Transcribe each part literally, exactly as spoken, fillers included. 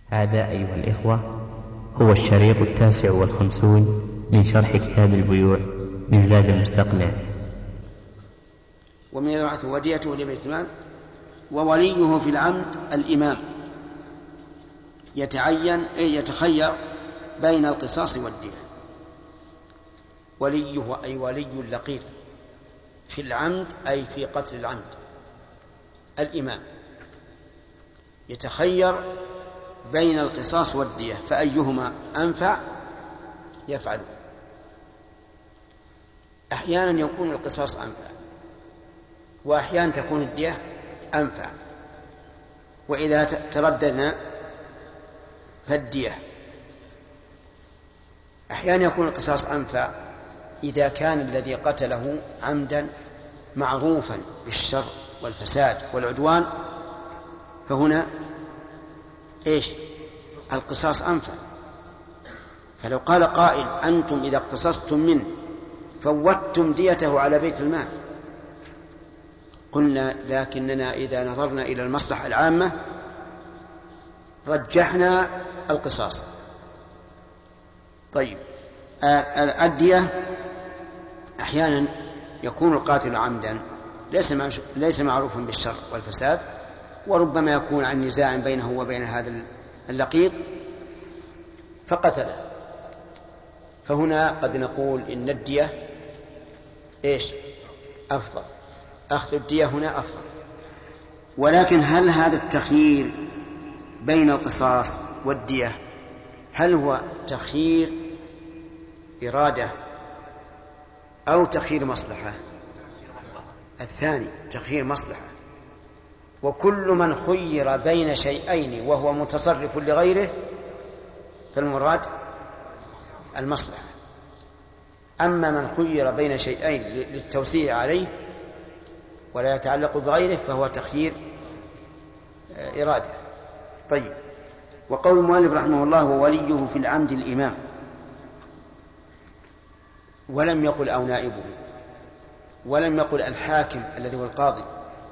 هذا أيها الإخوة هو الشريط التاسع والخمسون من شرح كتاب البيوع من زاد المستقنع. ومن يرعث وديته لبيت المال. ووليه في العمد الإمام يتعين أي يتخير بين القصاص والدية. وليه أي ولي اللقيط في العمد أي في قتل العمد الإمام يتخير بين القصاص والدية، فأيهما أنفع يفعل. أحيانا يكون القصاص أنفع وأحيانا تكون الدية أنفع، وإذا ترددنا فالدية. أحيانا يكون القصاص أنفع إذا كان الذي قتله عمدا معروفا بالشر والفساد والعدوان، فهنا إيش القصاص أنفع. فلو قال قائل أنتم إذا اقتصصتم منه فوتتم ديته على بيت المال، قلنا لكننا إذا نظرنا إلى المصلحة العامة رجحنا القصاص. طيب الدية أحيانا يكون القاتل عمدا ليس معروفا بالشر والفساد، وربما يكون عن نزاع بينه وبين هذا اللقيط فقتله، فهنا قد نقول إن الدية إيش أفضل، أخذ الدية هنا أفضل. ولكن هل هذا التخيير بين القصاص والدية هل هو تخيير إرادة أو تخيير مصلحة؟ الثاني تخيير مصلحة. وكل من خير بين شيئين وهو متصرف لغيره فالمراد المصلحة. أما من خير بين شيئين للتوسيع عليه ولا يتعلق بغيره فهو تخيير إرادة. طيب وقول المؤلف رحمه الله ووليه في العمد الإمام، ولم يقل أو نائبه، ولم يقل الحاكم الذي هو القاضي،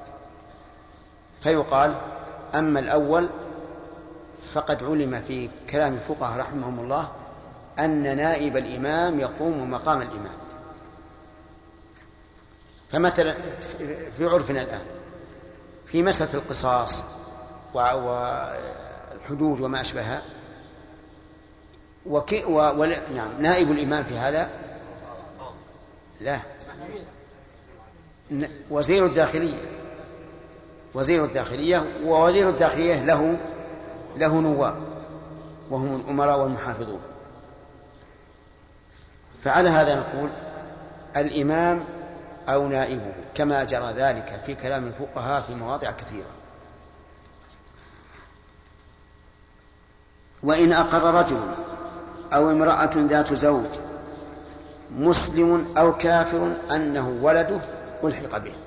فيقال أما الأول فقد علم في كلام الفقهاء رحمهم الله أن نائب الإمام يقوم مقام الإمام. فمثلا في عرفنا الآن في مسألة القصاص والحدود وما أشبهها وكي و... و... نعم نائب الإمام في هذا لا وزير الداخلية، وزير الداخلية ووزير الداخلية له له نواب وهم الأمراء والمحافظون. فعلى هذا نقول الإمام أو نائبه كما جرى ذلك في كلام الفقهاء في مواضع كثيرة. وإن أقر رجل أو امرأة ذات زوج مسلم أو كافر أنه ولده ألحق به.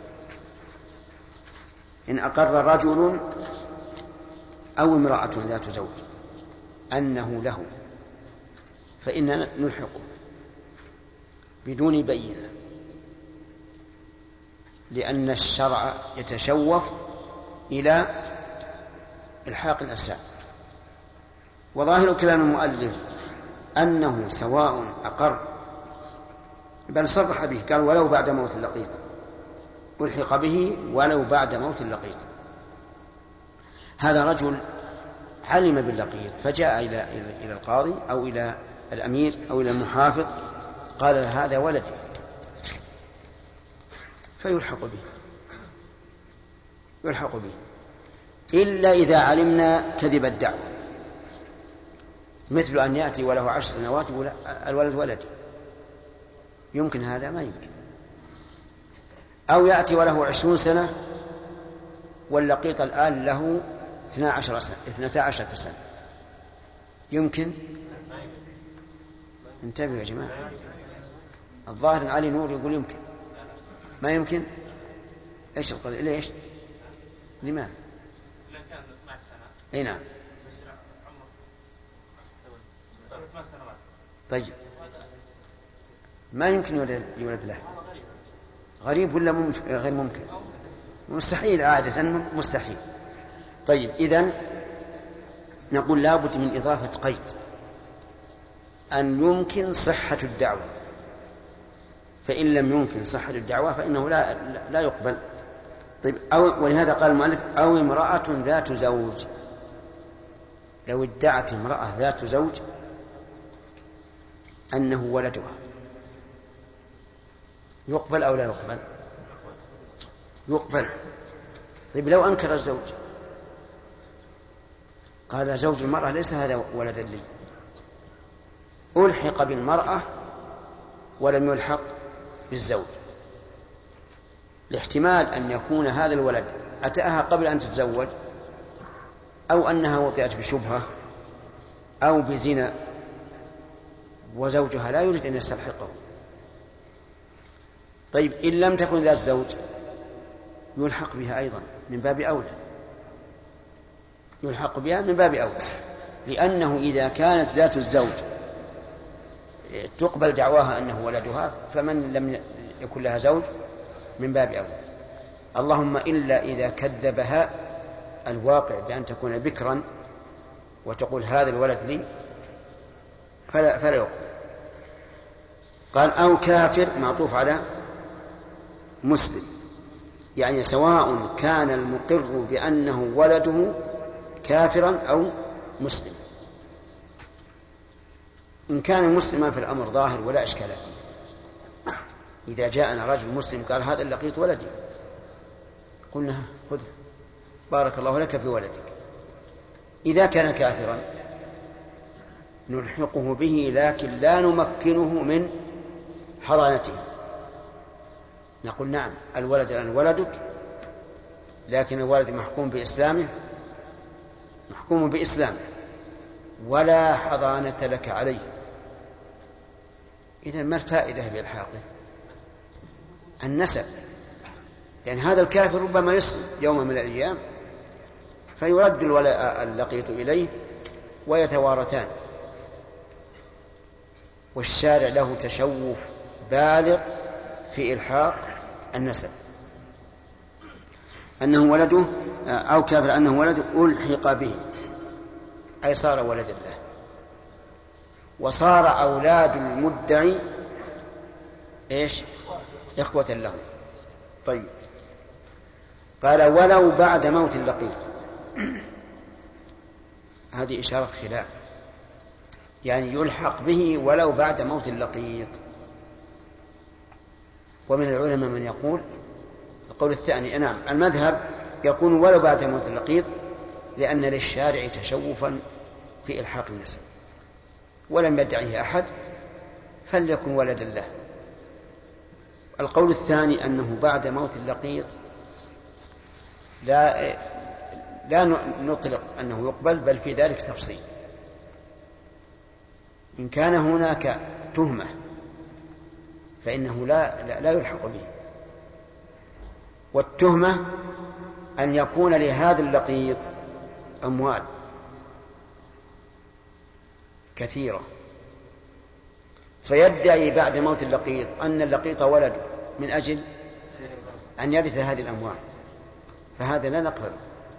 إن أقر رجل أو امرأة ذات زوج أنه له فإننا نلحقه بدون بينة، لأن الشرع يتشوف إلى إلحاق الأسباب. وظاهر كلام المؤلف أنه سواء أقر، بل صرح به قال ولو بعد موت اللقيط، ألحق به ولو بعد موت اللقيط. هذا رجل علم باللقيط فجاء إلى إلى القاضي أو إلى الأمير أو إلى المحافظ قال هذا ولدي، فيلحق به يلحق به إلا إذا علمنا كذب الدعوة، مثل أن يأتي وله عشر سنوات الولد ولدي، يمكن هذا؟ ما يمكن. أو يأتي وله عشرون سنة واللقيط الآن له اثنا عشر سنة اثنتا عشرة سنة، يمكن؟ انتبهوا يا جماعة، الظاهر علي نور يقول يمكن. ما يمكن؟ ايش القضية؟ ليش؟ لماذا؟ اي نعم. طيب ما يمكن يولد, يولد له؟ غريب ولا ممكن؟ غير ممكن؟ مستحيل، عادة مستحيل. طيب إذن نقول لابد من إضافة قيد أن يمكن صحة الدعوة، فإن لم يمكن صحة الدعوة فإنه لا, لا يقبل. طيب أو ولهذا قال المؤلف أو امرأة ذات زوج. لو ادعت امرأة ذات زوج أنه ولدها يقبل أو لا يقبل؟ يقبل. طيب لو أنكر الزوج قال زوج المرأة ليس هذا ولدا لي، ألحق بالمرأة ولم يلحق بالزوج، لاحتمال أن يكون هذا الولد أتاها قبل أن تتزوج، أو أنها وطئت بشبهة أو بزنا وزوجها لا يريد أن يستلحقه. طيب إن لم تكن ذات زوج يلحق بها أيضا من باب أولى، يلحق بها من باب أولى، لأنه إذا كانت ذات الزوج تقبل دعواها أنه ولدها، فمن لم يكن لها زوج من باب أولى. اللهم إلا إذا كذبها الواقع بأن تكون بكرا وتقول هذا الولد لي فلا, فلا يقبل. قال أو كافر معطوف على مسلم، يعني سواء كان المقر بأنه ولده كافرا أو مسلم. إن كان مسلما في الأمر ظاهر ولا إشكال فيه. إذا جاءنا رجل مسلم قال هذا اللقيط ولدي، قلنا خذ بارك الله لك في ولدك. إذا كان كافرا نلحقه به لكن لا نمكنه من حضانته، نقول نعم الولد الآن ولدك، لكن الولد محكوم بإسلامه محكوم بإسلامه ولا حضانة لك عليه. إذن ما الفائدة بإلحاقه؟ النسب، يعني هذا الكافر ربما يسلم يوم من الأيام فيرد اللقيط إليه ويتوارثان، والشارع له تشوف بالغ في إلحاق النسب. أنه ولده أو كافر أنه ولده ألحق به أي صار ولد له، وصار أولاد المدعي إيش؟ إخوة له. طيب قال ولو بعد موت اللقيط، هذه إشارة خلاف، يعني يلحق به ولو بعد موت اللقيط. ومن العلماء من يقول القول الثاني، نعم المذهب يكون ولو بعد موت اللقيط، لأن للشارع تشوفا في إلحاق النسب، ولم يدعه أحد فليكن ولدا له. القول الثاني أنه بعد موت اللقيط لا لا نطلق أنه يقبل، بل في ذلك تفصيل. إن كان هناك تهمة فإنه لا, لا, لا يلحق به، والتهمة أن يكون لهذا اللقيط أموال كثيرة فيدعي بعد موت اللقيط أن اللقيط ولده من أجل أن يرث هذه الأموال، فهذا لا نقبل،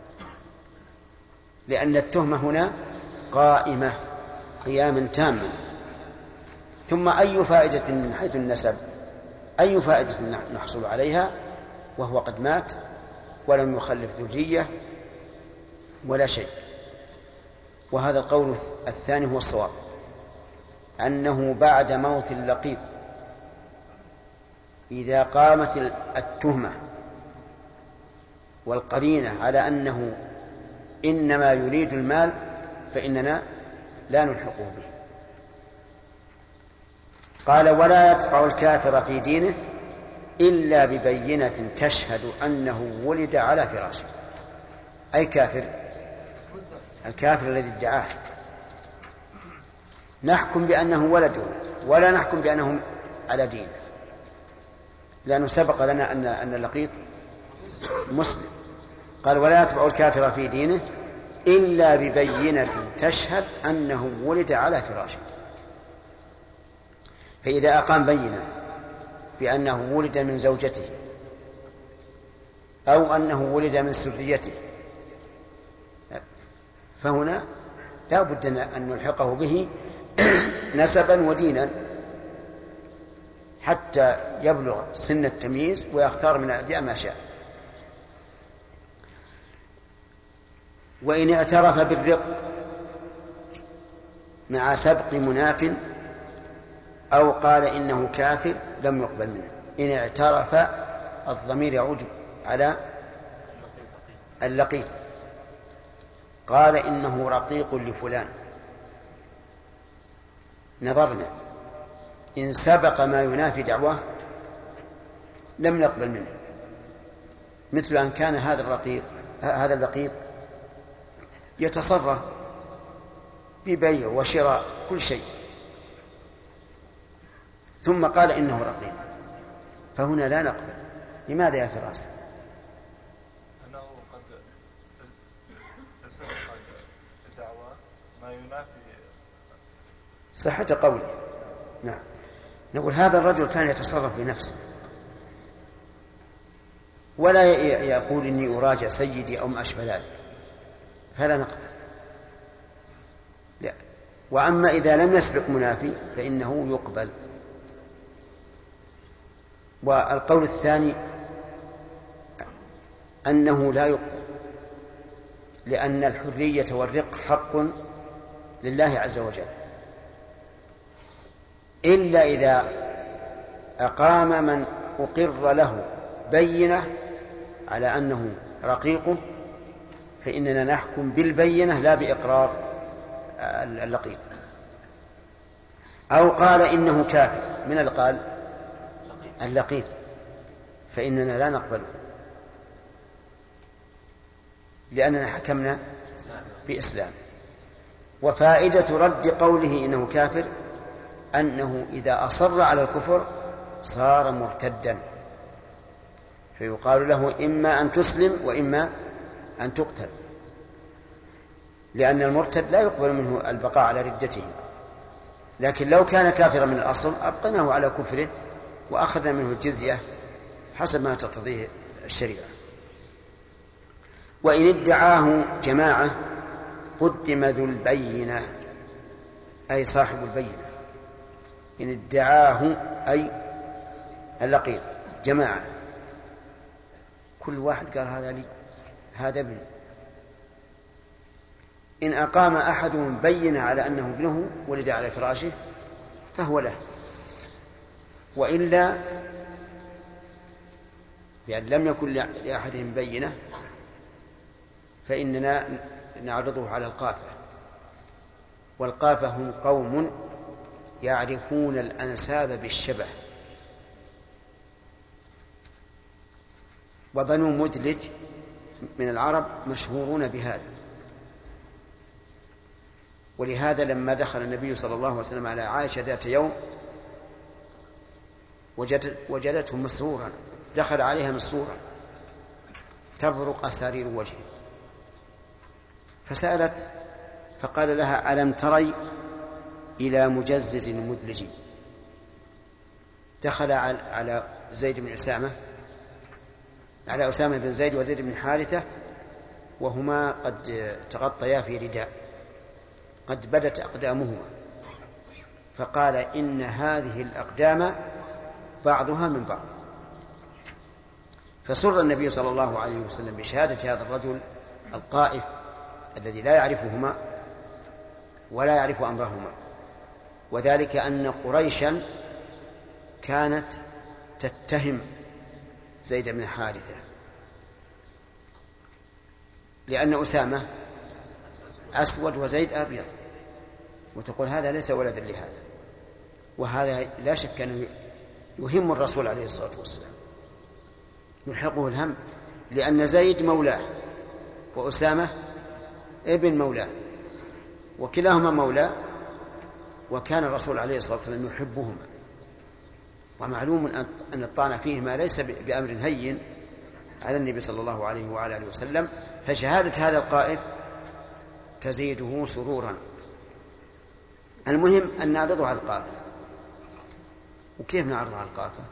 لأن التهمة هنا قائمة قياما تاما. ثم أي فائدة من حيث النسب، أي فائدة نحصل عليها وهو قد مات ولم يخلف ذرية ولا شيء؟ وهذا القول الثاني هو الصواب، أنه بعد موت اللقيط إذا قامت التهمة والقرينة على أنه إنما يريد المال فإننا لا نلحقه به. قال ولا يتبع الكافر في دينه إلا ببينة تشهد أنه ولد على فراشه. أي كافر؟ الكافر الذي ادعاه نحكم بأنه ولده ولا نحكم بأنه على دينه، لأنه سبق لنا أن أن اللقيط مسلم. قال ولا يتبع الكافر في دينه إلا ببينة تشهد أنه ولد على فراشه. فإذا أقام بينة بأنه ولد من زوجته أو أنه ولد من سريته فهنا لا بد أن نلحقه به نسبا ودينا حتى يبلغ سن التمييز ويختار من الأديان ما شاء. وإن اعترف بالرق مع سبق مناف أو قال إنه كافر لم يقبل منه. إن اعترف الضمير يعود على اللقيط، قال إنه رقيق لفلان، نظرنا إن سبق ما ينافي دعواه لم نقبل منه، مثل أن كان هذا الرقيق هذا اللقيط يتصرف ببيع وشراء كل شيء ثم قال إنه رقيق، فهنا لا نقبل. لماذا يا فراس؟ أنه قد سبق الدعوة ما ينافي صحة قوله. نعم، نقول هذا الرجل كان يتصرف بنفسه ولا يقول إني أراجع سيدي أو ما أشبه ذلك، فلا نقبل. لا. وأما إذا لم يسبق منافي فإنه يقبل. والقول الثاني أنه لا يقبل، لأن الحرية والرق حق لله عز وجل، إلا إذا أقام من أقر له بينة على أنه رقيقه، فإننا نحكم بالبينة لا بإقرار اللقيط. أو قال إنه كافر، من القال اللقيط، فإننا لا نقبله لأننا حكمنا بإسلام. وفائدة رد قوله إنه كافر أنه إذا أصر على الكفر صار مرتدا، فيقال له إما أن تسلم وإما أن تقتل، لأن المرتد لا يقبل منه البقاء على ردته. لكن لو كان كافرا من الأصل أبقناه على كفره وأخذ منه الجزية حسب ما تقتضيه الشريعة. وإن ادعاه جماعة قدم ذو البينة، أي صاحب البينة. إن ادعاه أي اللقيط جماعة، كل واحد قال هذا لي هذا ابني. إن أقام أحدهم بينة على أنه ابنه ولد على فراشه فهو له، وإلا بأن لم يكن لأحدهم بينة فإننا نعرضه على القافة. والقافة هم قوم يعرفون الأنساب بالشبه، وبنو مدلج من العرب مشهورون بهذا. ولهذا لما دخل النبي صلى الله عليه وسلم على عائشة ذات يوم وجدت وجدته مسرورا، دخل عليها مسرورا تبرق أسارير وجهه، فسألت فقال لها ألم تري إلى مجزز مدلج؟ دخل على زيد بن أسامة على أسامة بن زيد وزيد بن حارثة وهما قد تغطيا في رداء قد بدت أقدامهما، فقال إن هذه الأقدام بعضها من بعض. فسر النبي صلى الله عليه وسلم بشهادة هذا الرجل القائف الذي لا يعرفهما ولا يعرف أمرهما، وذلك أن قريشا كانت تتهم زيد بن حارثة لأن أسامة أسود وزيد أبيض، وتقول هذا ليس ولدا لهذا. وهذا لا شك أنه يهم الرسول عليه الصلاة والسلام، يلحقه الهم، لأن زيد مولاه وأسامة ابن مولاه وكلاهما مولاه، وكان الرسول عليه الصلاة والسلام يحبهما. ومعلوم أن الطعن فيهما ليس بأمر هين على النبي صلى الله عليه وعلى آله وسلم، فشهادة هذا القائف تزيده سرورا. المهم أن نعرضه على القافة. وكيف نعرضه على القافة؟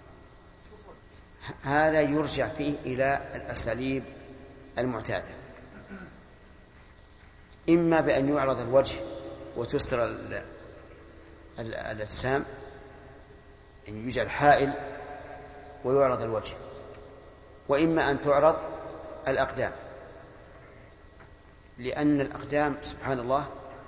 هذا يرجع فيه إلى الأساليب المعتادة. إما بأن يعرض الوجه وتستر الأجسام، أن يوجد حائل ويعرض الوجه، وإما أن تعرض الأقدام، لأن الأقدام سبحان الله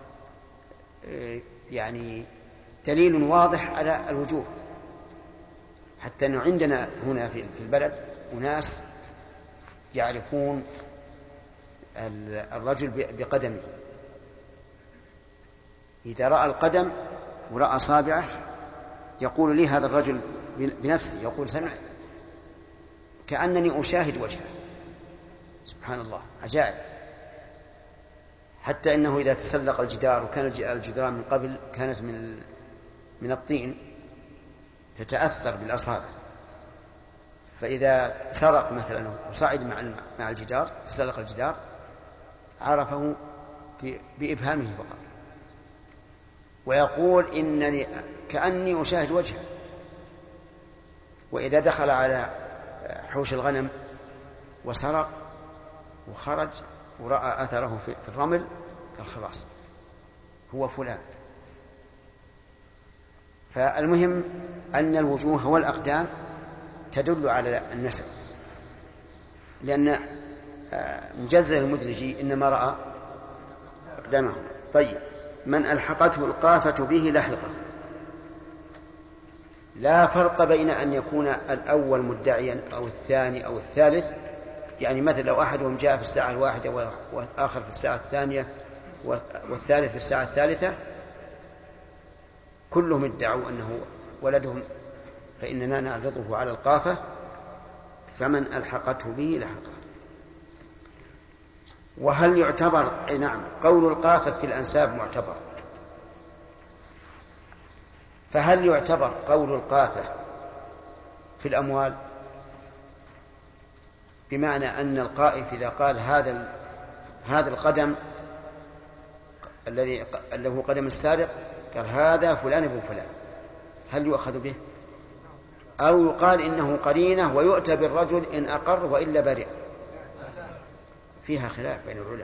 يعني دليل واضح على الوجوه، حتى أنه عندنا هنا في البلد أناس يعرفون الرجل بقدمه، إذا رأى القدم ورأى صابعه يقول لي هذا الرجل بنفسه، يقول سمع كأنني أشاهد وجهه. سبحان الله عجائب. حتى إنه إذا تسلق الجدار، وكان الجدران من قبل كانت من من الطين تتأثر بالأصابع، فإذا سرق مثلا وصعد مع مع الجدار، تسلق الجدار، عرفه بإبهامه فقط، ويقول إنني كأني أشاهد وجهه. وإذا دخل على حوش الغنم وسرق وخرج ورأى أثره في الرمل قال خلاص هو فلان. فالمهم أن الوجوه والأقدام تدل على النسب، لأن مجزل المدلجي إنما رأى أقدامه. طيب، من ألحقته القافة به لحقه. لا فرق بين أن يكون الأول مدعيا أو الثاني أو الثالث، يعني مثل لو أحدهم جاء في الساعة الواحدة والآخر في الساعة الثانية والثالث في الساعة الثالثة، كلهم ادعوا أنه ولدهم، فإننا نعرضه على القافة، فمن ألحقته به لحقه. وهل يعتبر؟ أي نعم، قول القافة في الأنساب معتبر. فهل يعتبر قول القافة في الأموال؟ بمعنى أن القائف إذا قال هذا هذا القدم الذي له قدم السارق، قال هذا فلان ابن فلان، هل يؤخذ به؟ أو يقال إنه قرينة ويؤتى بالرجل إن أقر وإلا برئ؟ فيها خلاف بين العلماء.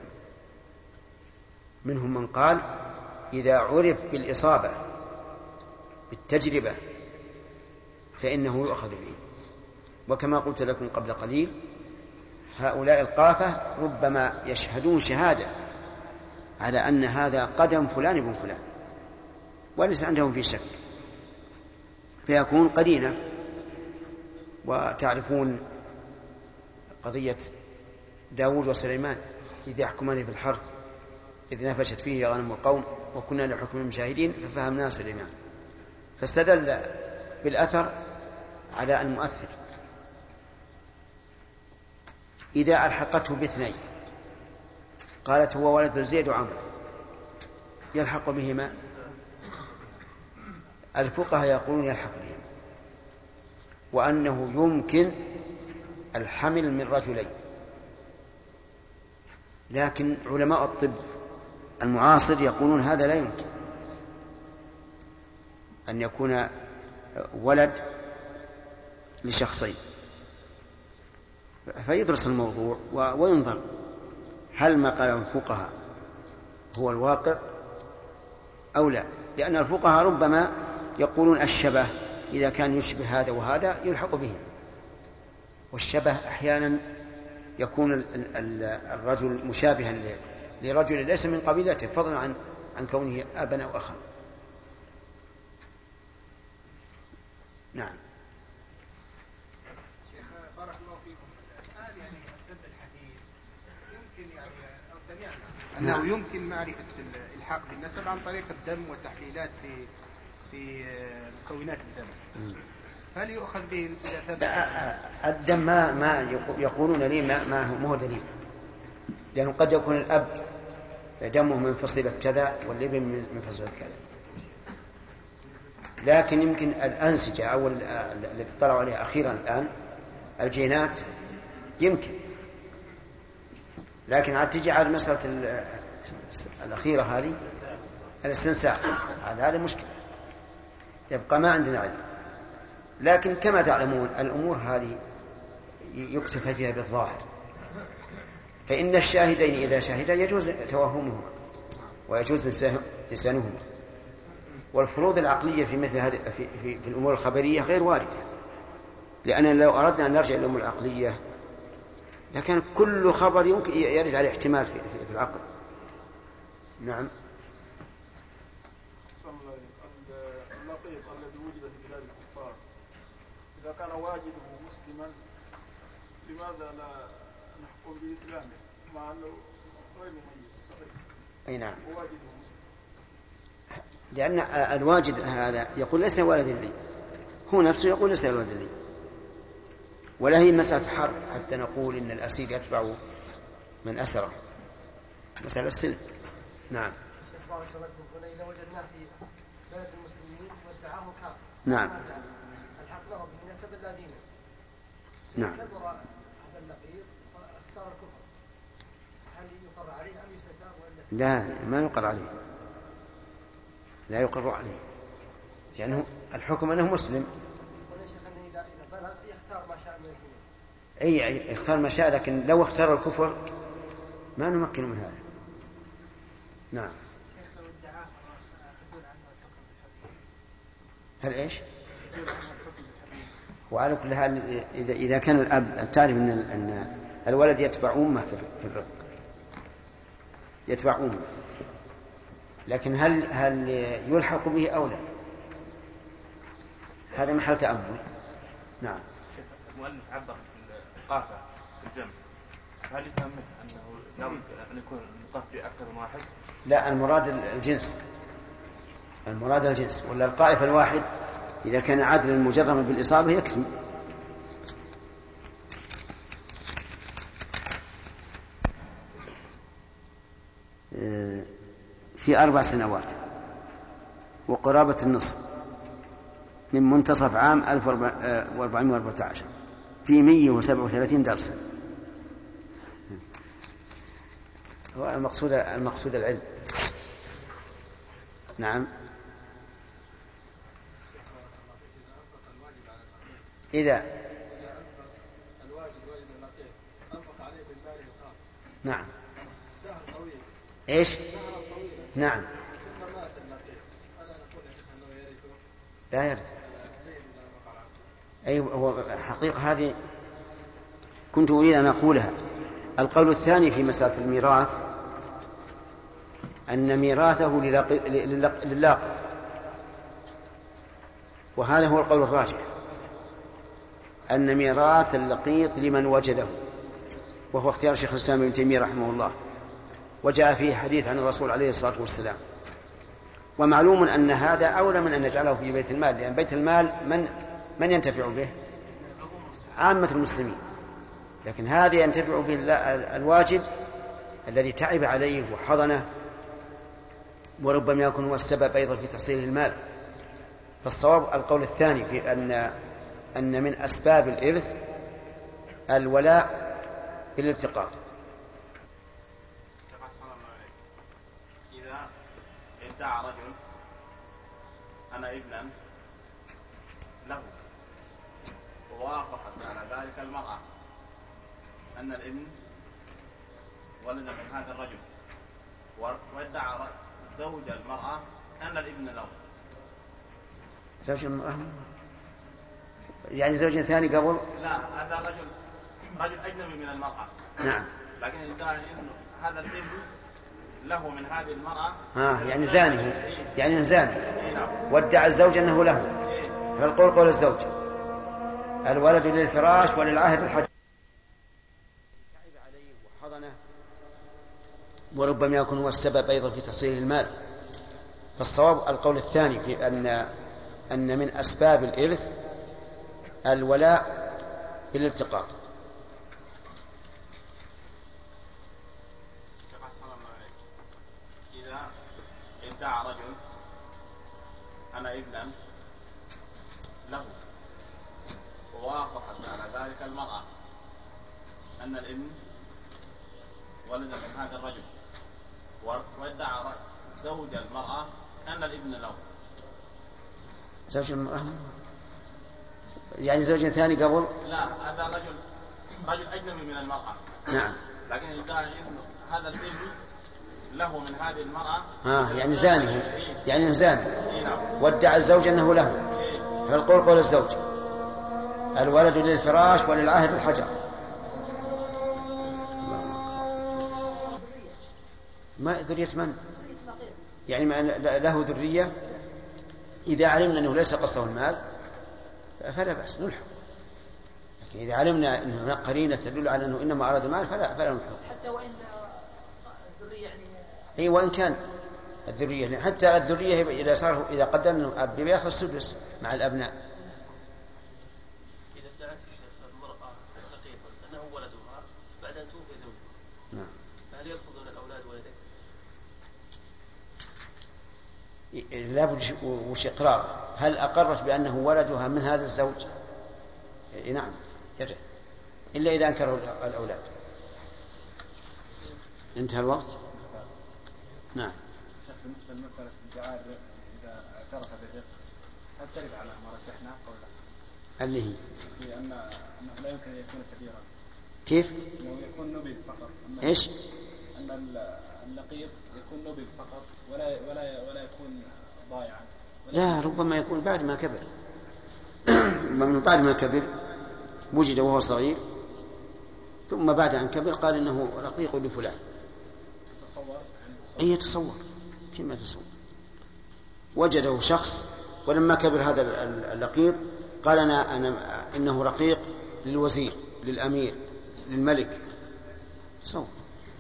منهم من قال إذا عرف بالإصابة بالتجربة فإنه يؤخذ به. وكما قلت لكم قبل قليل، هؤلاء القافة ربما يشهدون شهادة على أن هذا قدم فلان ابن فلان وليس عندهم في شك، فيكون قرينة. وتعرفون قضية داود وسليمان إذ يحكمان في الحرث إذ نفشت فيه غنم القوم وكنا لحكم المشاهدين ففهمنا سليمان، فاستدل بالأثر على المؤثر. إذا ألحقته باثنين، قالت هو ولد زيد وعمرو، يلحق بهما؟ الفقهاء يقولون يلحق بهما، وأنه يمكن الحمل من رجلين. لكن علماء الطب المعاصر يقولون هذا لا يمكن أن يكون ولد لشخصين، فيدرس الموضوع وينظر هل ما قاله الفقهاء هو الواقع أو لا، لأن الفقهاء ربما يقولون الشبه إذا كان يشبه هذا وهذا يلحق به، والشبه أحيانا يكون الرجل مشابها لرجل ليس من قبيلته، فضلا عن عن كونه أبا أو أخا. نعم. شيخ بارك الله فيكم، الآن يعني الطب الحديث يمكن يعني أو سمعنا أنه يمكن معرفة الإلحاق بالنسب عن طريق الدم والتحليلات في في مكونات الدم، هل يؤخذ به إذا ثبت؟ الدم ما ما يقولون لي ما ما هو دليل، لأنه قد يكون الأب دمه من فصيلة كذا والابن من فصيلة كذا، لكن يمكن الأنسجة أو الذي اطلعوا عليها أخيرا الآن الجينات يمكن، لكن عاد تجي على المسألة الأخيرة هذه الاستنساخ، هذا مشكلة، يبقى ما عندنا علم. لكن كما تعلمون الأمور هذه يكتفى فيها بالظاهر، فإن الشاهدين إذا شاهدا يجوز توهمهما. ويجوز لسانهما. والفروض العقلية في مثل هذه في, في, في الأمور الخبرية غير واردة، لأننا لو أردنا أن نرجع للأمور العقلية لكن كل خبر يمكن يرد عليه احتمال في, في, في العقل. نعم. النقيض الذي وجد في بلاد الكفار إذا كان واجده مسلما لماذا لا نحكم بإسلامه مع أنه غير مميز؟ أي نعم. واجده مسلم. لأن الواجد هذا يقول ليس ولد لي، هو نفسه يقول ليس ولد لي، ولا هي مسألة حرب حتى نقول إن الأسير يتبع من أسره، مسألة السلم. نعم. إذا وجدناه في بلد المسلمين وادعاه كافر نعم الحقناه بنسب لا دين. نعم. كبر هذا النقيض واختار الكفر، هل يقر عليه أم يستتاب ولا لا؟ ما يقر عليه، لا يقر عليه، لأنه الحكم أنه مسلم. إذا بلغ يختار ما شاء من الدين. أي يختار ما شاء، لكن لو اختار الكفر ما نمكن من هذا. نعم. هل إيش؟ وعلى كل حال إذا إذا كان الأب تعرف أن أن الولد يتبع أمه في الرق، يتبع أمه، لكن هل هل يلحق به أو لا؟ هذا محل تأمل. نعم. المؤلف عبر القافة في الجمع، هل يفهم أنه لابد أن يكون القاف في أكثر من واحد؟ لا، المراد الجنس، المراد الجنس، ولا القائف الواحد إذا كان عدلا مجرما بالإصابة يكفي. في أربع سنوات وقرابة النصف من منتصف عام ألف وأربعمائة وأربعة عشر في مئة وسبعة وثلاثين درسا. هو المقصود المقصود العلم. نعم. إذا نعم إيش؟ نعم. لا يرد. أي هو حقيقة هذه كنت أريد أن أقولها. القول الثاني في مسألة الميراث أن ميراثه للاقط، وهذا هو القول الراجح، أن ميراث اللقيط لمن وجده، وهو اختيار شيخ الإسلام ابن تيمية رحمه الله، وجاء فيه حديث عن الرسول عليه الصلاة والسلام. ومعلوم أن هذا أولى من أن نجعله في بيت المال، لأن بيت المال من من ينتفع به؟ عامة المسلمين، لكن هذا ينتفع به الواجد الذي تعب عليه وحضنه، وربما يكون هو السبب أيضا في تحصيل المال. فالصواب القول الثاني في أن أن من أسباب الإرث الولاء بالالتقاط. إذا ادعى رجل أنا ابنا له ووافقت على ذلك المرأة أن الابن ولد من هذا الرجل، وادعى زوج المرأة أن الابن له. زوج المرأة يعني زوج ثاني قبل؟ لا، هذا رجل رجل أجنبي من المرأة. نعم. لكن ادعى إنه هذا الابن له من هذه المرأة. آه يعني زاني، يعني زاني. إيه نعم. وادعى الزوج أنه له. فالقول قول الزوج، الولد للفراش وللعهد الحج. تعب عليه وحضنه، وربما يكون هو السبب أيضا في تحصيل المال. فالصواب القول الثاني في أن أن من أسباب الإرث الولاء بالالتقاط. إذا ادعى رجل أنا ابنا له ووافقت على ذلك المرأة أن الابن ولد من هذا الرجل، وادعى زوج المرأة أن الابن له. زوج المرأة يعني زوج ثاني قبل؟ لا، هذا رجل رجل أجنبي من المرأة. نعم. لكن ادعى إنه هذا الابن له من هذه المرأة آه يعني زاني، يعني زاني إيه نعم. وادعى الزوج أنه له، فالقول قول الزوج الولد للفراش وللعاهر الحجر. ما ذرية من؟ يعني ما له ذرية إذا علمنا أنه ليس قصه المال فلا بأس نلحق، لكن إذا علمنا أنه قرينة تدل على أنه إنما أراد المال فلا فلا نلحق. حتى وإن الذرية يعني أي وإن كان الذرية، حتى الذرية إذا صار إذا قدرنا أنه أب بيأخذ السدس مع الأبناء. إذا ادعت الشيخ المرأة لقيطا أنه ولدها بعد أن توفي زوجها، نعم، فهل يرفضون الأولاد ولدك؟ لا بد وش إقرار. هل أقرت بأنه ولدها من هذا الزوج؟ نعم يرجع، إلا إذا أنكروا الأولاد. انتهى الوقت. نعم. بالنسبة لمسألة ادعاء إذا اعترف بالرق هل ترد على ما رجحناه أو لا؟ اللي هي في أن أنه لا يمكن أن يكون كبيرا. كيف؟ أنه يكون نبي فقط. إيش؟ أن اللقيط يكون نبي فقط ولا ولا ولا يكون ضايعا. لا، ربما يكون بعد ما كبر. من بعد ما كبر وجد وهو صغير، ثم بعد أن كبر قال إنه رقيق لفلان. تصور أي يتصور فيما تصور. وجده شخص ولما كبر هذا اللقيط قال أنا, أنا إنه رقيق للوزير للأمير للملك. تصور.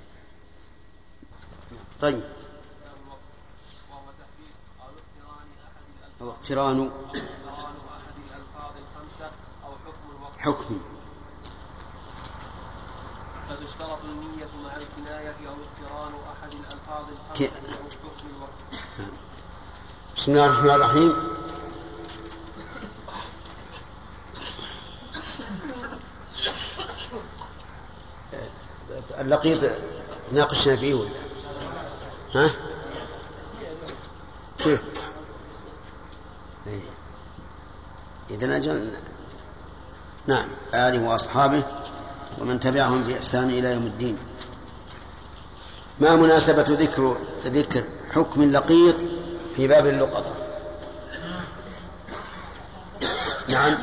طيب. أو اقتران أحد الألفاظ الخمسة أو حكم الوقت. حكمي. قد اشترط النية مع الكناية أو اقتران أحد الألفاظ الخمسة أو حكم الوقت. بسم الله الرحمن الرحيم. اللقيط ناقشنا فيه ولا ها؟ كيف؟ إذن أجل. نعم. آله وأصحابه ومن تبعهم بإحسان إلى يوم الدين. ما مناسبة ذكر ذكر حكم اللقيط في باب اللقطة؟ نعم.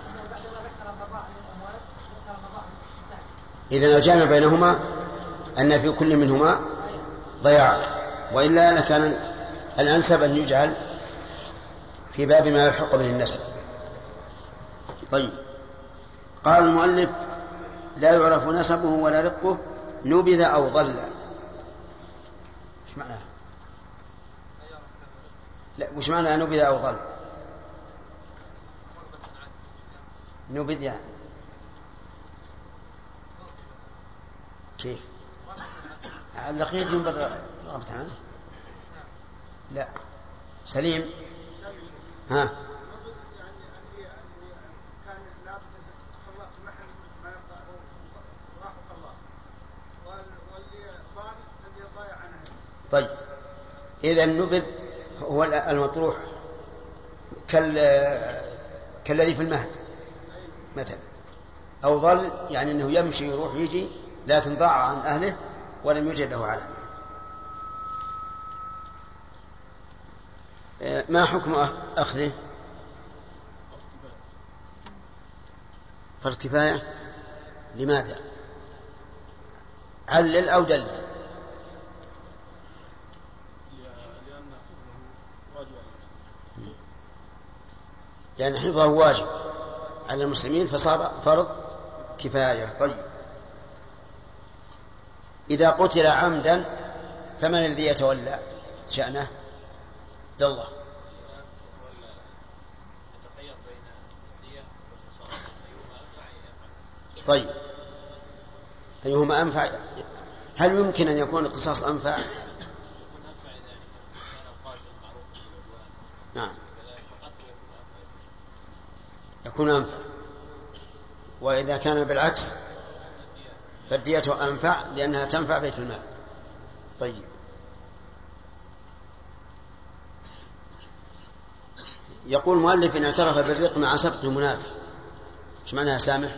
إذا الجامع بينهما أن في كل منهما ضياع، وإلا لكان الأنسب أن يجعل في باب ما يلحق به النسب. طيب. قال المؤلف لا يعرف نسبه ولا رقه نبذ أو ضل. وش معناه؟ لا، وش معنى نبذ أو ضل؟ نبذ يعني كيف؟ اللقيط ينبذ رغبت عنه؟ لا. سليم. ها. طيب. إذا النبذ هو المطروح كال... كالذي في المهد مثلا، أو ظل يعني أنه يمشي يروح يجي لكن ضاع عن أهله ولم يوجد له علامة. ما حكم أخذه؟ فرض كفاية. لماذا؟ علل أو دلل؟ لأن حفظه واجب على المسلمين فصار فرض كفاية. طيب. إذا قتل عمدا فمن الذي يتولى شأنه؟ عبد الله. طيب. أيهما أنفع؟ هل يمكن أن يكون القصاص أنفع؟ نعم يكون أنفع. وإذا كان بالعكس فالدية أنفع لأنها تنفع بيت المال. طيب. يقول المؤلف إن اعترف بالرق مع سبق المناف. ايش معناها سامح؟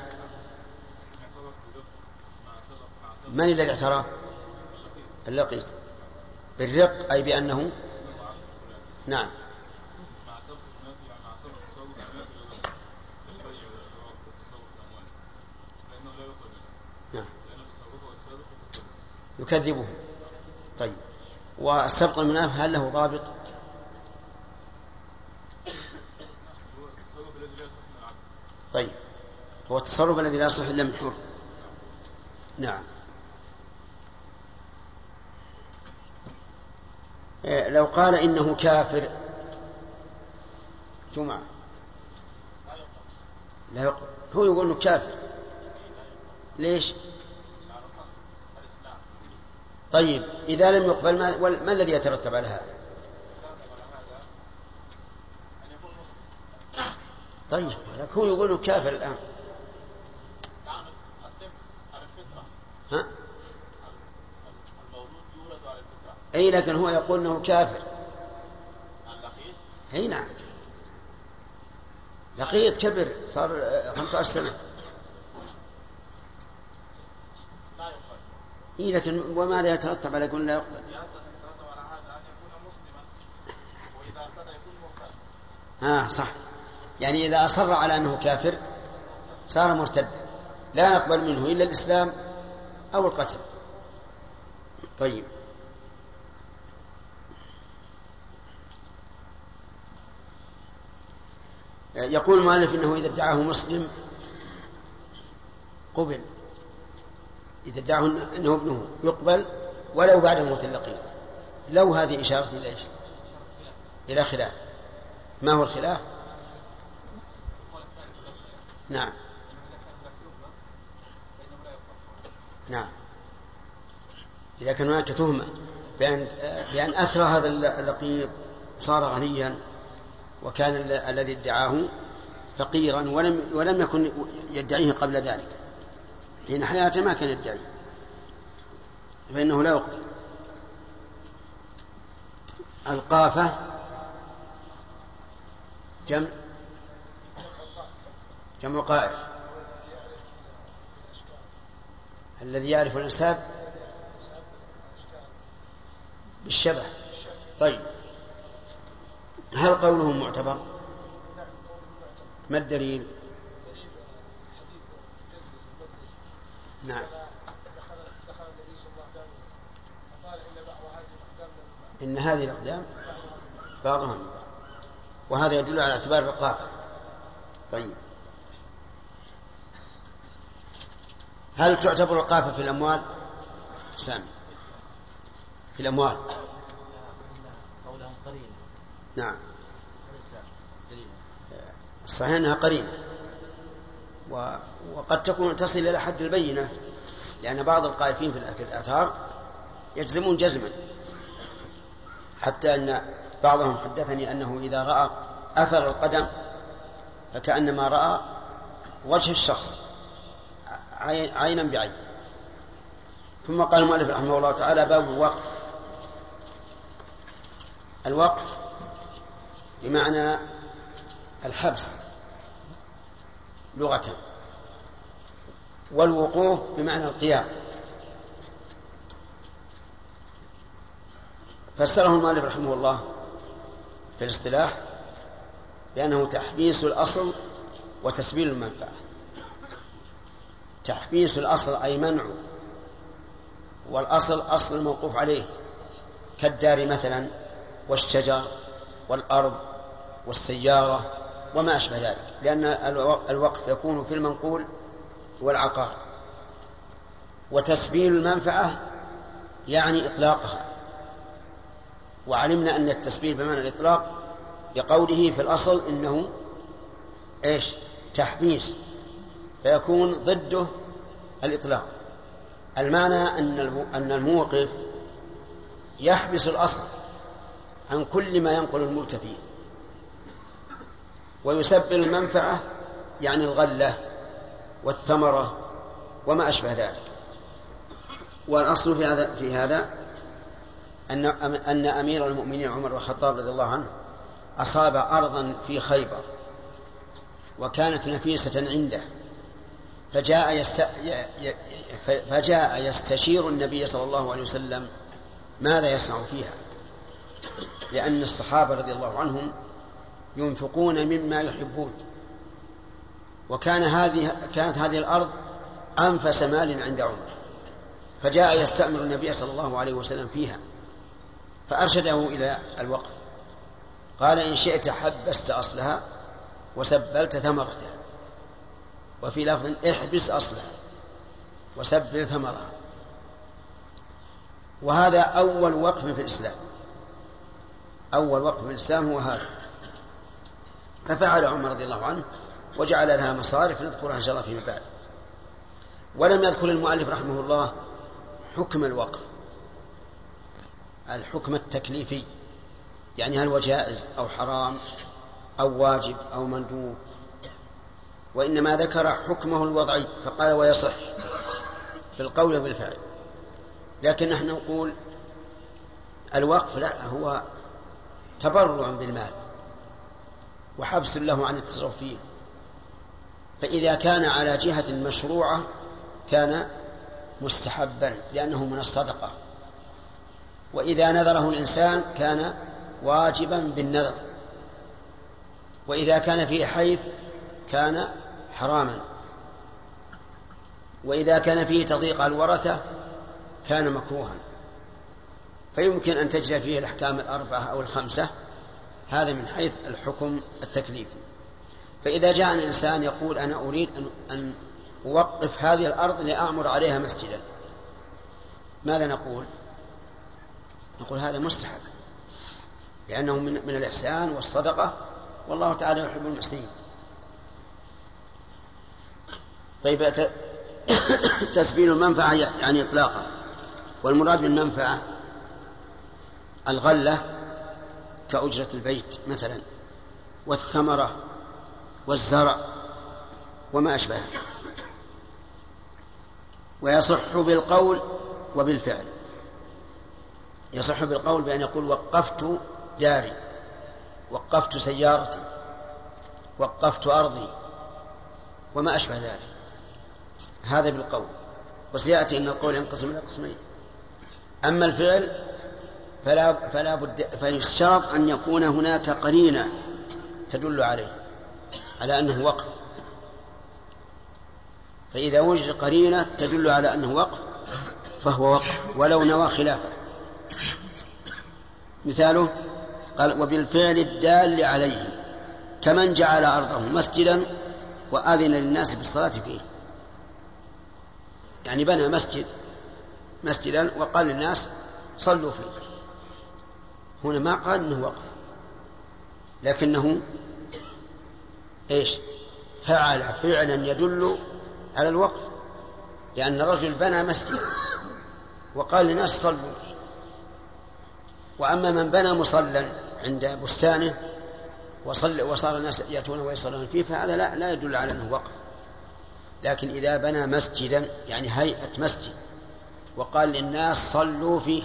من الذي اعترف؟ اللقيط. بالرق أي بأنه نعم نعم يكذبه. طيب والسبق المناف هل له ضابط؟ طيب هو التصرف الذي لا يصح إلا من حر. نعم. لو قال إنه كافر جمعة لا يقبل. هو يقول إنه كافر ليش؟ طيب إذا لم يقبل ما, ما الذي يترتب على هذا؟ طيب لكن هو يقول إنه كافر الآن. ها؟ أي لكن هو يقول إنه كافر. أي نعم لقيت كبر صار خمسة عشر سنة. إيه لكن وماذا يترتب على يقول لا يقبل؟ يترتب على هذا أن يكون مسلما وإذا ارتد يكون مرتد. آه صح. يعني إذا أصر على أنه كافر صار مرتد لا نقبل منه إلا الإسلام أو القتل. طيب يقول المؤلف إنه إذا ادعاه مسلم قبل، إذا ادعاه أنه ابنه يقبل ولو بعد موت اللقيط. لو هذه إشارة إلى إيش؟ إلى خلاف. ما هو الخلاف؟ نعم نعم إذا كان هناك تهمة بأن, بأن أثرى هذا اللقيط صار غنيا وكان الذي ادعاه فقيرا ولم, ولم يكن يدعيه قبل ذلك، حين حياته ما كان يدعيه، فإنه لا يقبل. القافة جمع جمع قائف، الذي يعرف الأنساب بالشبه. طيب هل قوله معتبر؟ ما الدليل؟ نعم إن هذه الأقدام بعضها من بعض، وهذا يدل على اعتبار الرقافة. طيب هل تعتبر الرقافة في الأموال؟ سامي في الأموال نعم الصحيح أنها قرينة، وقد تكون تصل إلى حد البينة، لأن بعض القائفين في الآثار يجزمون جزما، حتى أن بعضهم حدثني أنه إذا رأى أثر القدم فكأنما رأى وجه الشخص عينا بعين. ثم قال المؤلف رحمه الله تعالى: باب الوقف. الوقف بمعنى الحبس لغة، والوقوف بمعنى القيام. فسره المؤلف رحمه الله في الاصطلاح بأنه تحبيس الأصل وتسبيل المنفعة. تحبيس الأصل أي منعه، والأصل أصل الموقوف عليه كالدار مثلا والشجر والأرض والسيارة وما أشبه ذلك، لأن الوقف يكون في المنقول والعقار. وتسبيل المنفعة يعني إطلاقها، وعلمنا أن التسبيل بمعنى الإطلاق لقوله في الأصل إنه إيش؟ تحبيس، فيكون ضده الإطلاق. المعنى أن الموقف يحبس الأصل عن كل ما ينقل الملك فيه، ويسبل المنفعة يعني الغلة والثمرة وما أشبه ذلك. والأصل في هذا, في هذا أن, أن أمير المؤمنين عمر بن الخطاب رضي الله عنه أصاب أرضا في خيبر وكانت نفيسة عنده، فجاء, يست... فجاء يستشير النبي صلى الله عليه وسلم ماذا يصنع فيها، لأن الصحابة رضي الله عنهم ينفقون مما يحبون، وكان هذه كانت هذه الأرض أنفس مال عند عمر، فجاء يستأمر النبي صلى الله عليه وسلم فيها فأرشده إلى الوقف. قال: إن شئت حبست أصلها وسبلت ثمرتها، وفي لفظ: احبس أصلها وسبل ثمرها. وهذا أول وقف في الإسلام، أول وقف في الإسلام هو هذا. ففعل عمر رضي الله عنه وجعل لها مصارف نذكرها إن شاء الله فيما بعد. ولم يذكر المؤلف رحمه الله حكم الوقف، الحكم التكليفي، يعني هل هو جائز أو حرام أو واجب أو مندوب، وإنما ذكر حكمه الوضعي فقال: ويصح بالقول وبالفعل. لكن نحن نقول الوقف لا، هو تبرع بالمال وحبس له عن التصرف فيه، فإذا كان على جهة مشروعة كان مستحبا لأنه من الصدقة، وإذا نذره الإنسان كان واجبا بالنذر، وإذا كان فيه حيث كان حراما، وإذا كان فيه تضييق على الورثة كان مكروها. فيمكن أن تجري فيه الأحكام الأربعة أو الخمسة، هذا من حيث الحكم التكليفي. فإذا جاء الإنسان يقول: أنا أريد أن أوقف هذه الأرض لأعمر عليها مسجدا، ماذا نقول؟ نقول هذا مستحب، لأنه من, من الإحسان والصدقة، والله تعالى يحب المحسنين. طيب، تسبيل المنفعة يعني إطلاقا، والمراد بالمنفعة الغلة كأجرة البيت مثلا، والثمرة والزرع وما أشبهه. ويصح بالقول وبالفعل. يصح بالقول بأن يقول: وقفت داري، وقفت سيارتي، وقفت أرضي، وما أشبه ذلك، هذا بالقول. وسيأتي أن القول ينقسم إلى قسمين. أما الفعل فلا, فلا بد فيشترط أن يكون هناك قرينة تدل عليه على أنه وقف. فإذا وجد قرينة تدل على أنه وقف فهو وقف ولو نوى خلافه. مثاله قال: وبالفعل الدال عليه، كمن جعل أرضه مسجدا وأذن للناس بالصلاة فيه، يعني بنى مسجد مسجدا وقال للناس صلوا فيه. هنا ما قال إنه وقف، لكنه إيش؟ فعل فعلا يدل على الوقف، لأن الرجل بنى مسجد وقال للناس صلوا. وأما من بنى مصلى عند بستانه وصل وصار الناس يأتون ويصلون فيه فهذا لا, لا يدل على أنه وقف. لكن إذا بنى مسجدا يعني هيئة مسجد وقال للناس صلوا فيه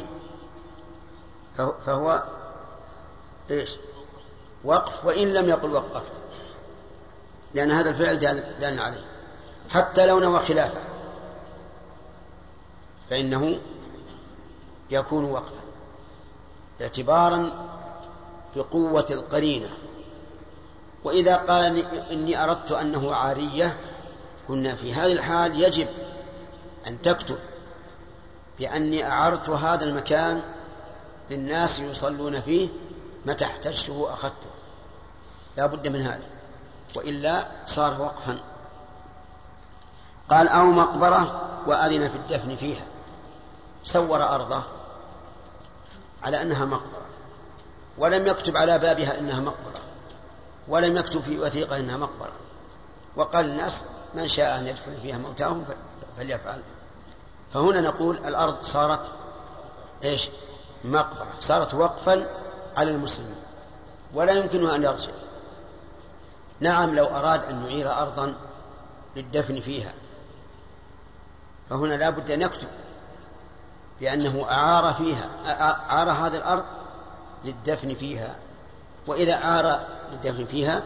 فهو إيش؟ وقف، وإن لم يقل وقفت، لأن هذا الفعل دال عليه. حتى لو نوى خلافه فإنه يكون وقفا اعتبارا بقوة القرينة. وإذا قال إني أردت أنه عارية، قلنا في هذه الحال يجب أن تكتب بأني أعرت هذا المكان للناس يصلون فيه، متى احتجته أخذته، لا بد من هذا، وإلا صار وقفا. قال: أو مقبرة وأذن في الدفن فيها، صور أرضه على أنها مقبرة ولم يكتب على بابها إنها مقبرة، ولم يكتب في وثيقة إنها مقبرة، وقال الناس من شاء أن يدفن فيها موتاهم فليفعل. فهنا نقول الأرض صارت إيش؟ مقبرة، صارت وقفا على المسلمين ولا يمكنه أن يرجع. نعم لو أراد أن يعير أرضا للدفن فيها فهنا لا بد أن يكتب بأنه أعار فيها أعار هذه الأرض للدفن فيها. وإذا أعار للدفن فيها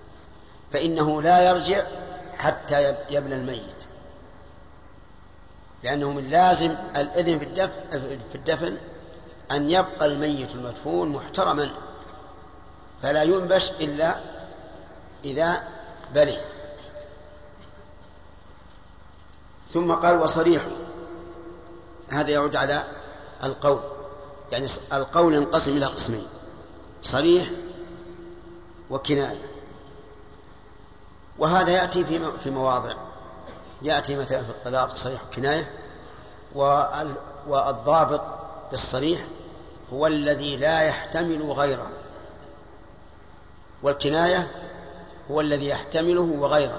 فإنه لا يرجع حتى يبنى الميت، لأنه من لازم الإذن في الدفن, في الدفن أن يبقى الميت المدفون محترما فلا ينبش إلا إذا بلي. ثم قال وصريح، هذا يعود على القول، يعني القول ينقسم إلى قسمين: صريح وكناية. وهذا يأتي في مواضع، يأتي مثلا في الطلاق صريح وكناية. والضابط للصريح هو الذي لا يحتمل غيره، والكناية هو الذي يحتمله وغيره.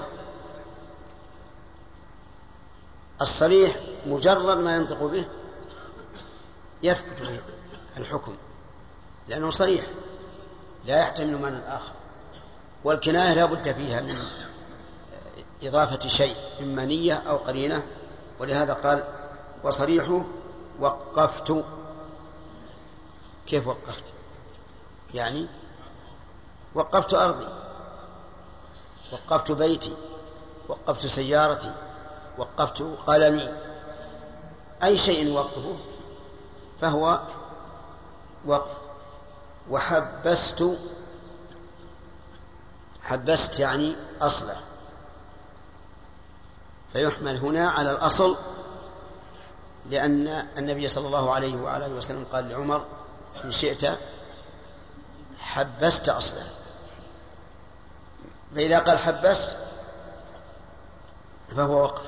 الصريح مجرد ما ينطق به يثبت به الحكم لأنه صريح لا يحتمل معنى آخر، والكناية لا بد فيها من إضافة شيء إما نية أو قرينة. ولهذا قال وصريح وقفت. كيف وقفت؟ يعني وقفت أرضي، وقفت بيتي، وقفت سيارتي، وقفت قلمي، أي شيء وقفه فهو وقف. وحبست، حبست يعني أصله، فيحمل هنا على الأصل، لأن النبي صلى الله عليه وعلى آله وسلم قال لعمر إن شئت حبست أصله. فإذا قال حبست فهو وقف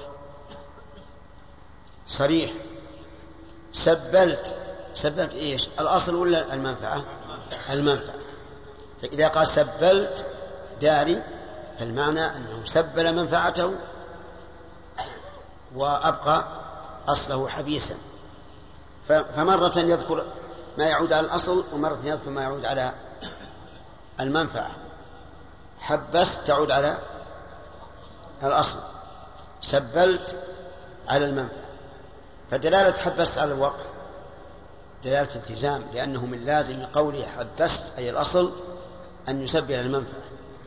صريح. سبلت، سبلت إيش؟ الأصل ولا المنفعة؟ المنفعة. فإذا قال سبلت داري فالمعنى أنه سبل منفعته وأبقى أصله حبيسا. فمرة يذكر ما يعود على الأصل ومرة يذكر ما يعود على المنفعة. حبست تعود على الأصل، سبلت على المنفعة. فدلالة حبست على الوقف دلالة التزام، لأنه من لازم قوله حبست أي الأصل أن يسبل المنفعة.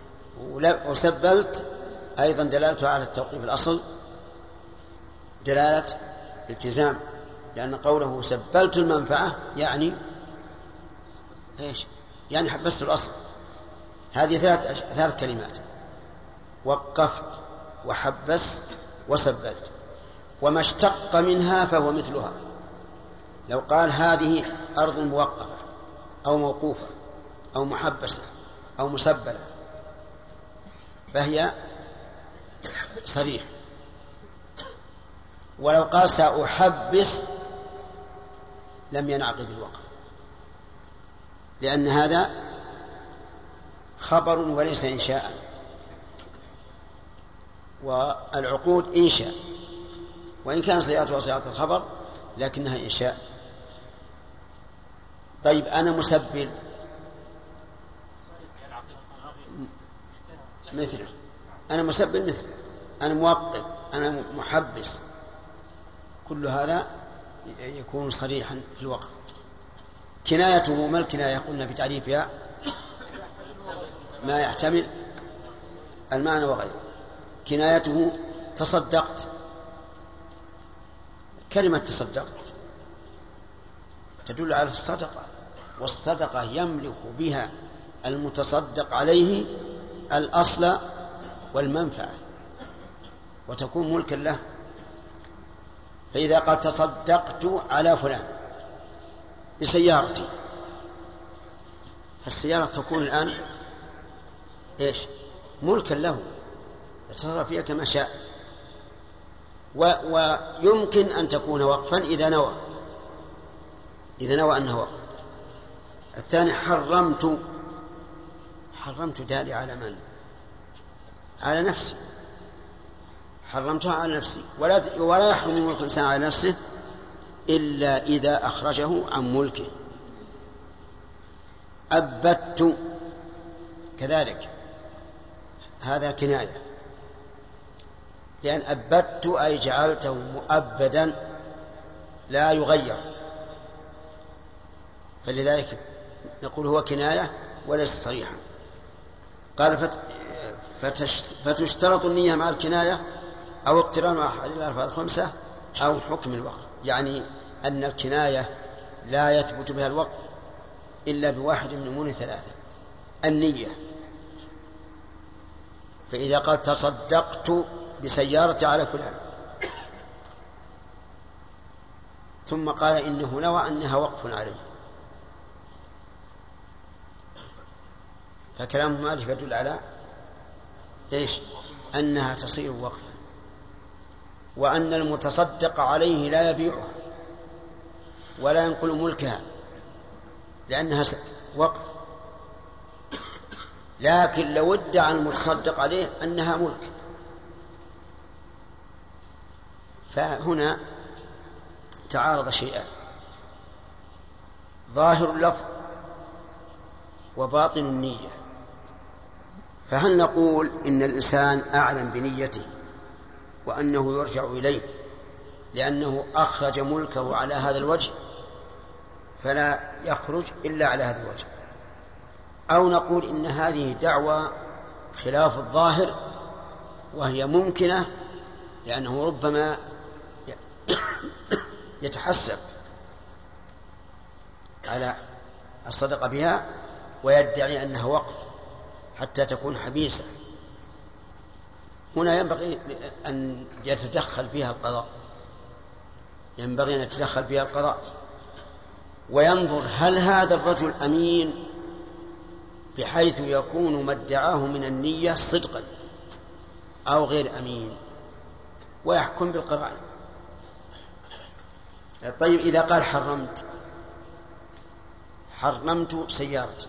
وسبلت أيضا دلالته على التوقيف الأصل دلالة التزام، لأن قوله سبلت المنفعة يعني إيش؟ يعني حبست الأصل. هذه ثلاث, ثلاث كلمات: وقفت وحبست وسبلت. وما اشتق منها فهو مثلها. لو قال هذه أرض موقفة أو موقوفة أو محبسة أو مسبلة فهي صريح. ولو قال سأحبس لم ينعقد الوقف، لأن هذا خبر وليس إنشاء، والعقود إنشاء، وإن كان صيغتها صيغة الخبر لكنها إنشاء. طيب أنا مسبل مثله، أنا مسبل مثله، أنا موقف، أنا محبس، كل هذا يكون صريحا في الوقت. كنايته ما الكناية؟ قلنا في تعريفها ما يحتمل المعنى وغيره. كنايته تصدقت، كلمة تصدقت تدل على الصدقة، والصدقة يملك بها المتصدق عليه الأصل والمنفعة وتكون ملكا له. فإذا قال تصدقت على فلان بسيارتي، فالسيارة تكون الآن إيش؟ ملكا له، يتصرف فيها كما شاء. ويمكن أن تكون وقفا إذا نوى، إذا نوى أنه وقف. الثاني حرمت، حرمت دالي على من؟ على نفسي، حرمتها على نفسي. ولا ولا يحرم ملك الإنسان على نفسه إلا إذا أخرجه عن ملكه. أبدت كذلك، هذا كناية، لأن أبدت أي جعلته مؤبدا لا يغير، فلذلك نقول هو كناية وليس صريحا. قال فت... فتشت... فتشترط النية مع الكناية أو اقتران أحد الألفاظ الخمسة أو حكم الوقف، يعني أن الكناية لا يثبت بها الوقف إلا بواحد من أمور ثلاثة: النية، فإذا قال تصدقت بسيارتي على فلان ثم قال إنه نوى أنها وقف عليه، فكلام مالك يدل على إيش؟ أنها تصير وقفا، وأن المتصدق عليه لا يبيعها ولا ينقل ملكها لأنها وقف. لكن لو ادعى المتصدق عليه أنها ملك، فهنا تعارض شيئان: ظاهر اللفظ وباطن النية. فهل نقول إن الإنسان أعلم بنيته وأنه يرجع إليه لأنه أخرج ملكه على هذا الوجه فلا يخرج إلا على هذا الوجه، أو نقول إن هذه دعوة خلاف الظاهر وهي ممكنة لأنه ربما يتحسب على الصدقة بها ويدعي أنها وقف حتى تكون حبيسة؟ هنا ينبغي أن يتدخل فيها القضاء، ينبغي أن يتدخل فيها القضاء وينظر هل هذا الرجل أمين بحيث يكون ما ادعاه من النية صدقا أو غير أمين، ويحكم بالقرائن. طيب إذا قال حرمت حرمت سيارتي،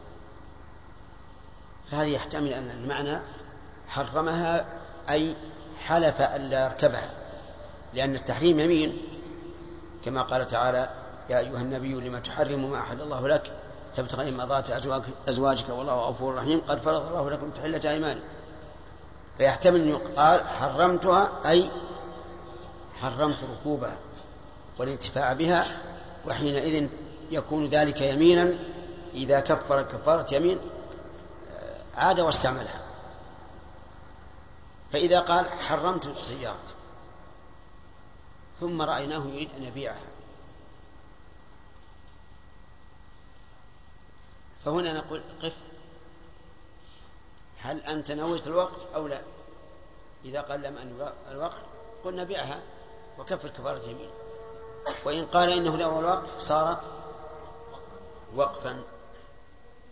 فهذه يحتمل أن المعنى حرمها أي حلف ألا يركبها، لأن التحريم يمين، كما قال تعالى: يا أيها النبي لما تحرم ما أحل الله لك تبتغي مرضات أزواجك والله غفور رحيم قد فرض الله لكم تحلة أيمانكم. فيحتمل أن يقال حرمتها أي حرمت ركوبها والانتفاع بها، وحينئذ يكون ذلك يمينا. إذا كفر كفارة يمين عاد واستعملها. فإذا قال حرمت سيارتي ثم رأيناه يريد أن يبيعها، فهنا نقول قف، هل أنت نويت الوقف أو لا؟ إذا قال لم أنوي الوقف قلنا بيعها وكفر كفارة يمين، وإن قال إنه نوى الوقف صارت وقفا.